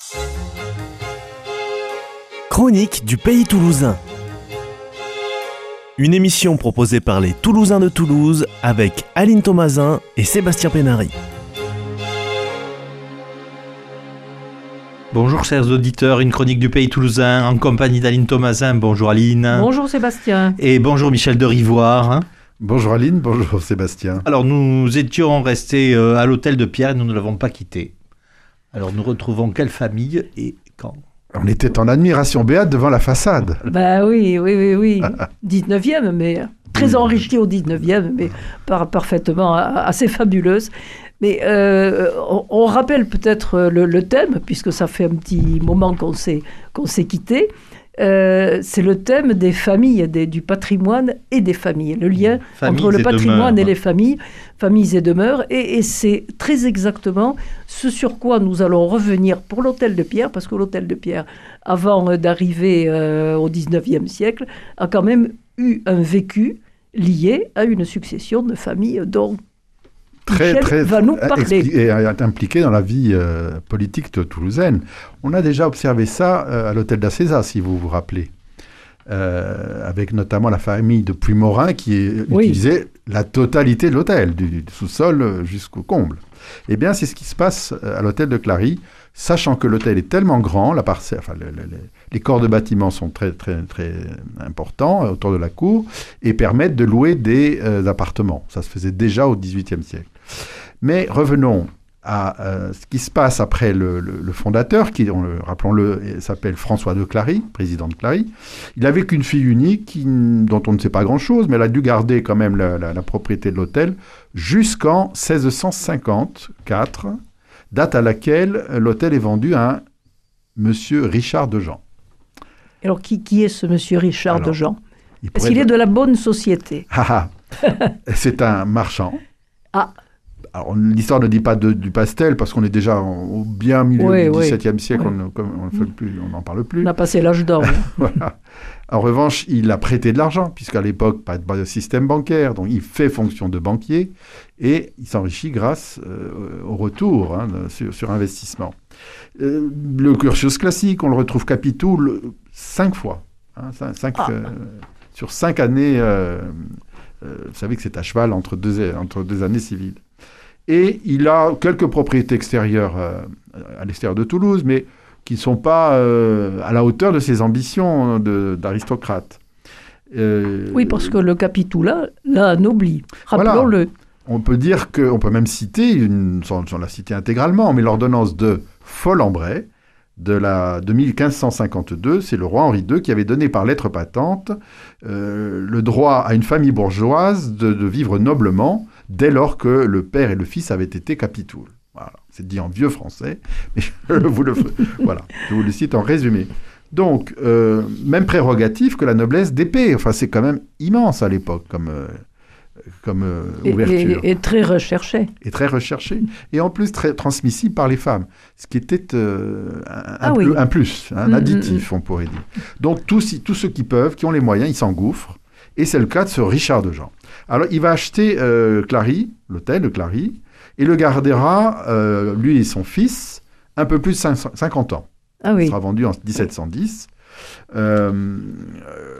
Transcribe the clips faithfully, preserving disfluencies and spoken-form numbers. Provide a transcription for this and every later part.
Chronique du Pays Toulousain. Une émission proposée par les Toulousains de Toulouse avec Aline Thomasin et Sébastien Pénary. Bonjour chers auditeurs, une chronique du Pays Toulousain en compagnie d'Aline Thomasin. Bonjour Aline. Bonjour Sébastien. Et bonjour Michel de Rivoire. Bonjour Aline, bonjour Sébastien. Alors nous étions restés à l'hôtel de Pierre et nous ne l'avons pas quitté. Alors nous retrouvons quelle famille et quand ? On était en admiration béate devant la façade. Bah oui, oui, oui, oui. dix-neuvième, mais très enrichie au dix-neuvième, mais par, parfaitement assez fabuleuse. Mais euh, on, on rappelle peut-être le, le thème, puisque ça fait un petit moment qu'on s'est, qu'on s'est quitté. Euh, c'est le thème des familles, des, du patrimoine et des familles. Le lien familles entre le patrimoine et, et les familles, familles et demeures. Et, et c'est très exactement ce sur quoi nous allons revenir pour l'hôtel de Pierre, parce que l'hôtel de Pierre, avant d'arriver euh, au dix-neuvième siècle, a quand même eu un vécu lié à une succession de familles dont Très, Michel très, va nous parler. Et est impliqué dans la vie euh, politique toulousaine. On a déjà observé ça euh, à l'hôtel d'Acézat, si vous vous rappelez, euh, avec notamment la famille de Puymorin qui oui. utilisait la totalité de l'hôtel, du, du sous-sol jusqu'au comble. Eh bien, c'est ce qui se passe à l'hôtel de Clary, sachant que l'hôtel est tellement grand, la parcelle, enfin, le, le, le, les corps de bâtiments sont très, très, très importants euh, autour de la cour et permettent de louer des euh, appartements. Ça se faisait déjà au dix-huitième siècle. Mais revenons à euh, ce qui se passe après le, le, le fondateur, qui, on le, rappelons-le, s'appelle François de Clary, président de Clary. Il n'avait qu'une fille unique qui, dont on ne sait pas grand-chose, mais elle a dû garder quand même la, la, la propriété de l'hôtel jusqu'en seize cent cinquante-quatre, date à laquelle l'hôtel est vendu à un monsieur Richard de Jean. Alors, qui, qui est ce monsieur Richard Alors, de Jean ? il Est-ce qu'il est de la bonne société ? Ah, c'est un marchand. Ah. Alors, l'histoire ne dit pas de, du pastel, parce qu'on est déjà en, au bien milieu oui, du dix-septième oui. siècle, oui. on n'en parle plus. On a passé l'âge d'or. Voilà. En revanche, il a prêté de l'argent, puisqu'à l'époque, pas de, pas de système bancaire, donc il fait fonction de banquier, et il s'enrichit grâce euh, au retour hein, de, sur, sur investissement. Euh, le cursus classique, on le retrouve Capitoul cinq fois, hein, cinq, cinq, ah. euh, sur cinq années, euh, euh, vous savez que c'est à cheval entre deux, entre deux années civiles. Et il a quelques propriétés extérieures euh, à l'extérieur de Toulouse, mais qui ne sont pas euh, à la hauteur de ses ambitions de, d'aristocrate. Euh, oui, parce que le Capitoul l'a anobli, rappelons-le. Voilà. On peut dire que, on peut même citer, une, sans, sans la citer intégralement, mais l'ordonnance de Folembray de, la, de quinze cent cinquante-deux, c'est le roi Henri deux qui avait donné par lettre patente euh, le droit à une famille bourgeoise de, de vivre noblement dès lors que le père et le fils avaient été Capitoul. Voilà. C'est dit en vieux français, mais je vous le, voilà, je vous le cite en résumé. Donc, euh, même prérogative que la noblesse d'épée. Enfin, c'est quand même immense à l'époque comme, euh, comme euh, ouverture. Et, et, et très recherché. Et très recherché. Et en plus, très transmissible par les femmes. Ce qui était euh, un, ah un, oui. plus, un plus, un mmh, additif, mmh. on pourrait dire. Donc, tous, tous ceux qui peuvent, qui ont les moyens, ils s'engouffrent. Et c'est le cas de ce Richard de Jean. Alors, il va acheter euh, Clary, l'hôtel de Clary, et le gardera, euh, lui et son fils, un peu plus de cinquante ans. Ah oui. Il sera vendu en dix-sept cent dix. Euh, euh,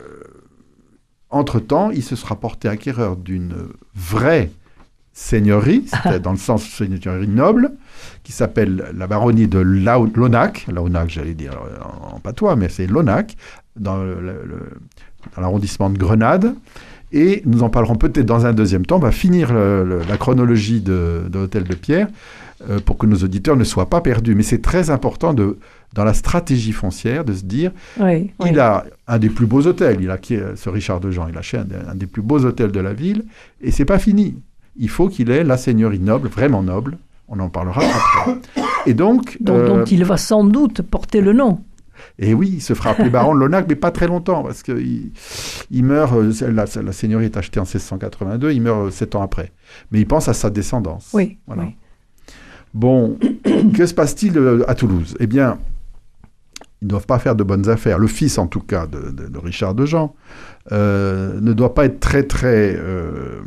entre-temps, il se sera porté acquéreur d'une vraie seigneurie, c'était dans le sens seigneurie noble, qui s'appelle la baronnie de Launac. Launac, j'allais dire en, en patois, mais c'est Launac, dans, le, le, dans l'arrondissement de Grenade. Et nous en parlerons peut-être dans un deuxième temps. On va finir le, le, la chronologie de, de l'hôtel de Pierre euh, pour que nos auditeurs ne soient pas perdus. Mais c'est très important, de, dans la stratégie foncière, de se dire oui, il oui. a un des plus beaux hôtels. Il a, ce Richard de Jean, il a acheté un, un des plus beaux hôtels de la ville. Et c'est pas fini. Il faut qu'il ait la seigneurie noble, vraiment noble. On en parlera après. Et donc, donc, euh, dont il va sans doute porter le nom. Et oui, il se fera appeler baron de Launac, mais pas très longtemps, parce qu'il il meurt, la, la seigneurie est achetée en seize cent quatre-vingt-deux, il meurt sept ans après. Mais il pense à sa descendance. Oui. Voilà. oui. Bon, que se passe-t-il à Toulouse ? Eh bien, ils ne doivent pas faire de bonnes affaires. Le fils, en tout cas, de, de, de Richard de Jean, euh, ne doit pas être très, très euh,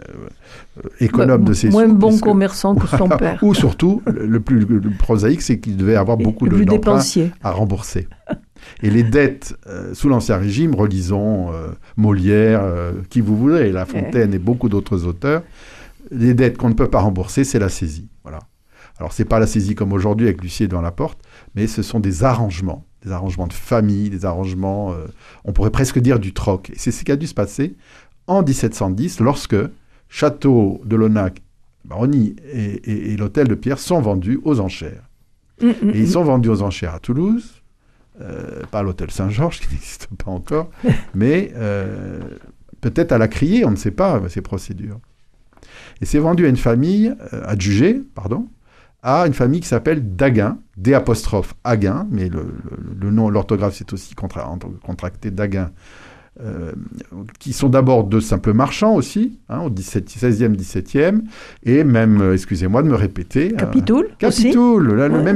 euh, économe bah, de ses moins sous. Moins bon puisque, commerçant que son père. Ou surtout, le plus le prosaïque, c'est qu'il devait avoir Et beaucoup de, d'emprunts à rembourser. Et les dettes, euh, sous l'Ancien Régime, relisons euh, Molière, euh, qui vous voulez, La Fontaine ouais. et beaucoup d'autres auteurs, les dettes qu'on ne peut pas rembourser, c'est la saisie. Voilà. Alors, ce n'est pas la saisie comme aujourd'hui avec l'huissier devant la porte, mais ce sont des arrangements, des arrangements de famille, des arrangements, euh, on pourrait presque dire du troc. Et c'est ce qui a dû se passer en dix-sept cent dix, lorsque Château de Launac, Baronnie et, et, et l'hôtel de Pierre sont vendus aux enchères. Mmh, mmh, et ils sont vendus aux enchères à Toulouse, euh, pas à l'hôtel Saint-Georges, qui n'existe pas encore, mais euh, peut-être à la criée, on ne sait pas, ces procédures. Et c'est vendu à une famille, euh, adjugé, pardon, à une famille qui s'appelle Daguin, D apostrophe Aguin, mais le, le, le nom, l'orthographe, c'est aussi contra, contracté Daguin, euh, qui sont d'abord de simples marchands aussi, hein, au seizième, dix-septième, et même, euh, excusez-moi de me répéter... Capitoul euh, Capitoul, là, ouais. le même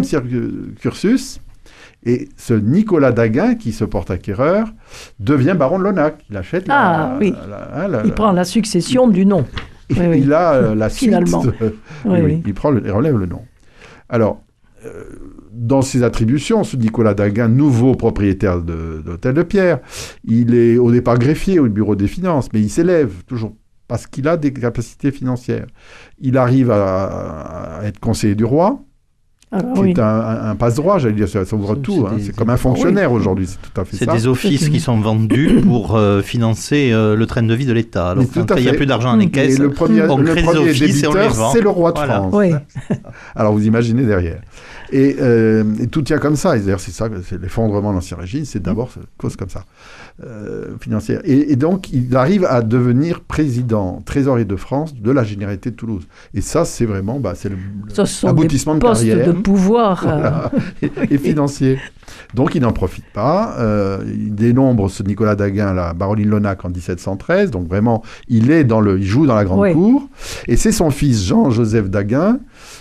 cursus. Et ce Nicolas Daguin, qui se porte acquéreur, devient baron de Launac. Il achète la... Ah oui, la, hein, la, il la, prend la succession du nom. Et oui, il oui. a euh, la suite. Finalement. De, oui, oui, oui. Il, prend le, il relève le nom. Alors, euh, dans ses attributions, ce Nicolas Daguin, nouveau propriétaire de, de l'hôtel de Pierre, il est au départ greffier au bureau des finances, mais il s'élève toujours parce qu'il a des capacités financières. Il arrive à, à être conseiller du roi, Alors, qui oui. est un, un, un passe-droit, j'allais dire, ça, ça ouvre c'est, tout. C'est, hein. c'est comme un fonctionnaire oui. aujourd'hui, c'est tout à fait c'est ça. C'est des offices qui sont vendus pour euh, financer euh, le train de vie de l'État. Alors, quand il n'y a plus d'argent dans les caisses, le premier, on le crée premier des offices et on les vend. C'est le roi de voilà. France. Oui. Alors, vous imaginez derrière. Et, euh, et tout tient comme ça. Et d'ailleurs, c'est ça, c'est l'effondrement de l'Ancien Régime, c'est d'abord une cause comme ça, euh, financière. Et, et donc, il arrive à devenir président, trésorier de France de la Généralité de Toulouse. Et ça, c'est vraiment, bah, c'est le, l'aboutissement de carrière. de pouvoir. Voilà, et, et financier. Donc, il n'en profite pas. Euh, il dénombre ce Nicolas Daguin, la baronnie de Launac, en dix-sept cent treize. Donc, vraiment, il, est dans le, il joue dans la grande oui. cour. Et c'est son fils, Jean-Joseph Daguin.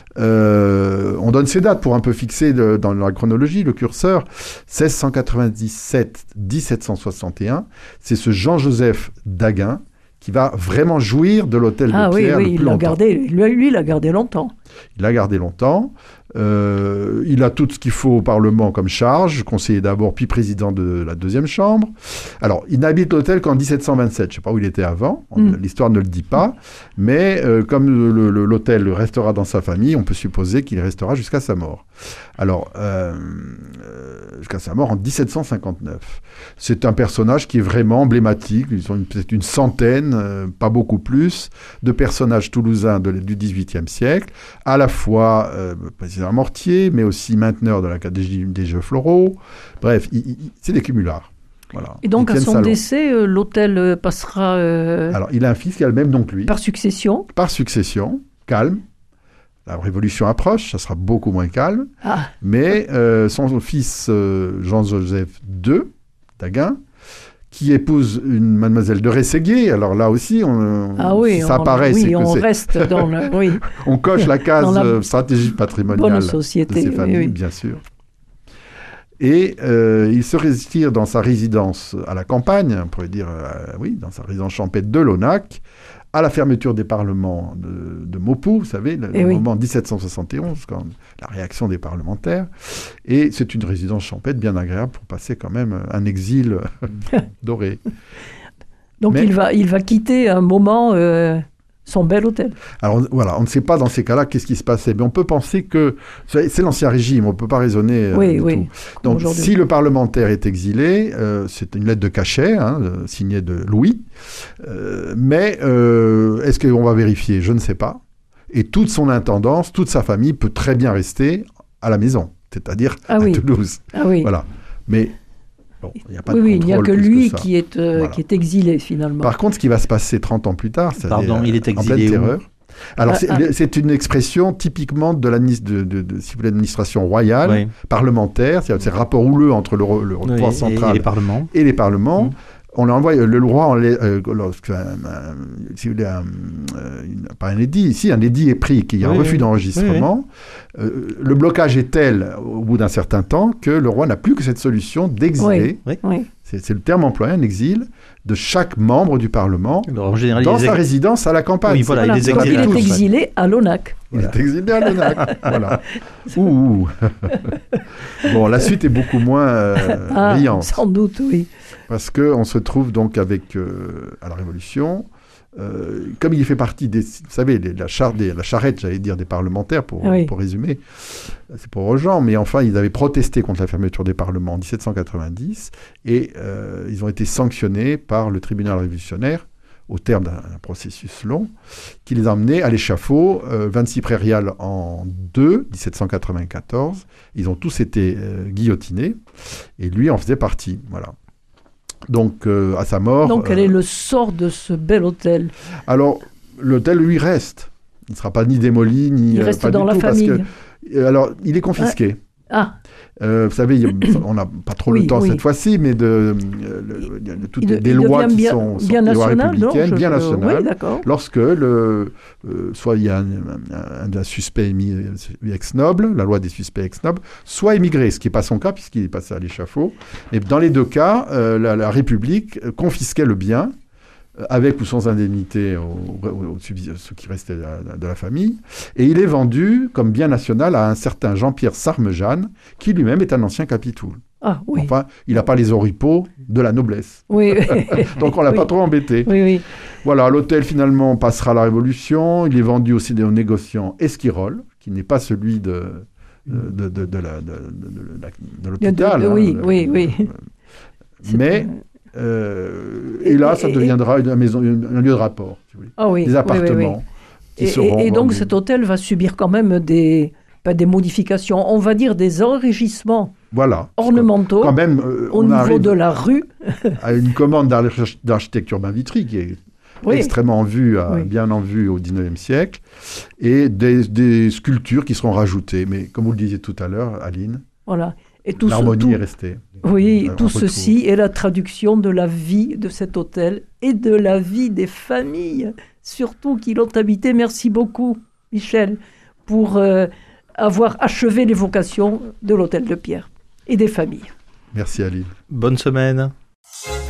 Euh, on donne ces dates pour un peu fixer le, dans la chronologie, le curseur. seize cent quatre-vingt-dix-sept à dix-sept cent soixante et un. C'est ce Jean-Joseph Daguin qui va vraiment jouir de l'hôtel ah, de Pierre oui, oui, le plus il l'a longtemps. Gardé, lui, lui, il l'a gardé longtemps. Il l'a gardé longtemps. Euh, il a tout ce qu'il faut au Parlement comme charge, conseiller d'abord, puis président de la deuxième chambre. Alors, il n'habite l'hôtel qu'en dix-sept cent vingt-sept. Je ne sais pas où il était avant, on, mm. l'histoire ne le dit pas. Mais euh, comme le, le, l'hôtel restera dans sa famille, on peut supposer qu'il restera jusqu'à sa mort. Alors, euh, euh, jusqu'à sa mort en dix-sept cent cinquante-neuf. C'est un personnage qui est vraiment emblématique. Ils sont une, peut-être une centaine, euh, pas beaucoup plus, de personnages toulousains de, du dix-huitième siècle, à la fois euh, président Mortier, mais aussi mainteneur de l'Académie des Jeux Floraux. Bref, il, il, c'est des cumulards. Voilà. Et donc, à son salon. décès, euh, l'hôtel euh, passera... Euh, Alors, il a un fils qui a le même nom que lui. Par succession. Par succession, calme. La Révolution approche, ça sera beaucoup moins calme. Ah. Mais euh, son fils, euh, Jean-Joseph deux, Daguin, qui épouse une mademoiselle de Rességuier. Alors là aussi, on, ah oui, ça on, apparaît. Oui, c'est que on c'est... reste dans le... Oui. On coche la case la stratégie patrimoniale société, de ces familles, oui, oui. bien sûr. Et euh, il se retire dans sa résidence à la campagne, on pourrait dire, euh, oui, dans sa résidence champêtre de Launac, à la fermeture des parlements de, de Maupeou, vous savez, le, le oui. moment dix-sept cent soixante et onze, quand la réaction des parlementaires. Et c'est une résidence champêtre bien agréable pour passer quand même un exil doré. Donc Mais, il, va, il va quitter un moment euh, son bel hôtel. Alors voilà, on ne sait pas dans ces cas-là qu'est-ce qui se passait, mais on peut penser que c'est l'Ancien Régime, on ne peut pas raisonner euh, oui, du oui, tout. Donc si le parlementaire est exilé, euh, c'est une lettre de cachet, hein, signée de Louis, euh, mais euh, est-ce qu'on va vérifier? Je ne sais pas. Et toute son intendance, toute sa famille peut très bien rester à la maison, c'est-à-dire ah à oui. Toulouse. Ah oui. Voilà. Mais bon, il n'y a pas oui, de oui, il n'y a que lui que qui est, euh, voilà. qui est exilé finalement. Par contre, ce qui va se passer trente ans plus tard, c'est Pardon, il est exilé en pleine terreur. Où Alors, ah, c'est, ah. c'est une expression typiquement de, la, de, de, de si vous voulez, l'administration royale, oui. parlementaire, c'est, c'est le rapport houleux entre le, le oui, pouvoir central et, et les parlements. Et les parlements. Mmh. on envoie le roi, on les, euh, lorsque, euh, si vous voulez, un, euh, une, pas un édit, ici un édit est pris, qu'il y a oui, un refus oui. d'enregistrement, oui, oui. Euh, le blocage est tel au bout d'un certain temps que le roi n'a plus que cette solution d'exiler, oui, oui. c'est, c'est le terme employé, un exil, de chaque membre du Parlement Alors, en général, dans il sa ex... résidence à la campagne. Oui, voilà, Voilà. il, les Donc il exile est tous, exilé à l'ONAC. Il Voilà. est exilé à l'ONAC. Voilà. Ouh. Bon, la suite est beaucoup moins euh, Ah, brillante. sans doute, oui. Parce qu'on se trouve donc avec, euh, à la Révolution, euh, comme il fait partie des, vous savez, les, la, char, des, la charrette, j'allais dire, des parlementaires, pour, oui. pour résumer, c'est pour aux gens, mais enfin, ils avaient protesté contre la fermeture des parlements en dix-sept cent quatre-vingt-dix, et euh, ils ont été sanctionnés par le tribunal révolutionnaire, au terme d'un processus long, qui les a emmenés à l'échafaud, euh, vingt-six prairial en deux, dix-sept cent quatre-vingt-quatorze. Ils ont tous été euh, guillotinés, et lui en faisait partie. Voilà. Donc, euh, à sa mort... Donc, quel euh, est le sort de ce bel hôtel? Alors, l'hôtel, lui, reste. Il ne sera pas ni démoli, ni... Il euh, reste pas dans du la tout, famille. Parce que, euh, alors, il est confisqué. Ah, Euh, vous savez, on n'a pas trop Oui, le temps oui. cette fois-ci, mais de, euh, le- il y a de- toutes il, de- des il lois devient qui bien, sont, sont bien des lois national, non républicaines, je- bien euh, nationales. Oui, d'accord. Lorsque le, euh, soit il y a un, un, un suspect émis ex-noble, la loi des suspects ex-nobles, soit émigré, ce qui n'est pas son cas puisqu'il est passé à l'échafaud. Et dans les deux cas, euh, la, la République confisquait le bien, euh, avec ou sans indemnité au, au, au, ce qui restait de la, de la famille, et il est vendu comme bien national à un certain Jean-Pierre Sarmejane, qui lui-même est un ancien capitoul. Ah, oui. Enfin, il n'a pas les oripeaux de la noblesse. Oui, Donc on ne l'a oui. pas trop embêté. Oui, oui. Voilà, l'hôtel finalement passera à la Révolution. Il est vendu aussi aux négociants Esquirol, qui n'est pas celui de, de, de, de, la, de, de, de, la- de l'hôpital. De- de- oui, hein, oui, oui. euh, C'est Mais, pas- euh, et là, ça Et- et- deviendra une maison, une- un lieu de rapport. Si vous voulez. Ah oui. Des oui, appartements oui, oui. qui Et, seront et- et donc vendus. cet hôtel va subir quand même des, pas des modifications, on va dire des enrichissements Voilà. ornementaux Quand même, euh, au on niveau arrive de la rue. à une commande d'arch- d'architecture Urbain Vitry qui est Oui. extrêmement en vue, à- Oui. bien en vue au dix-neuvième siècle, et des, des sculptures qui seront rajoutées. Mais comme vous le disiez tout à l'heure, Aline, Voilà. Et tout ce- l'harmonie tout- est restée. Oui, On tout retrouve. ceci est la traduction de la vie de cet hôtel et de la vie des familles, surtout qui l'ont habité. Merci beaucoup, Michel, pour euh, avoir achevé l'évocation de l'hôtel de Pierre et des familles. Merci Aline. Bonne semaine.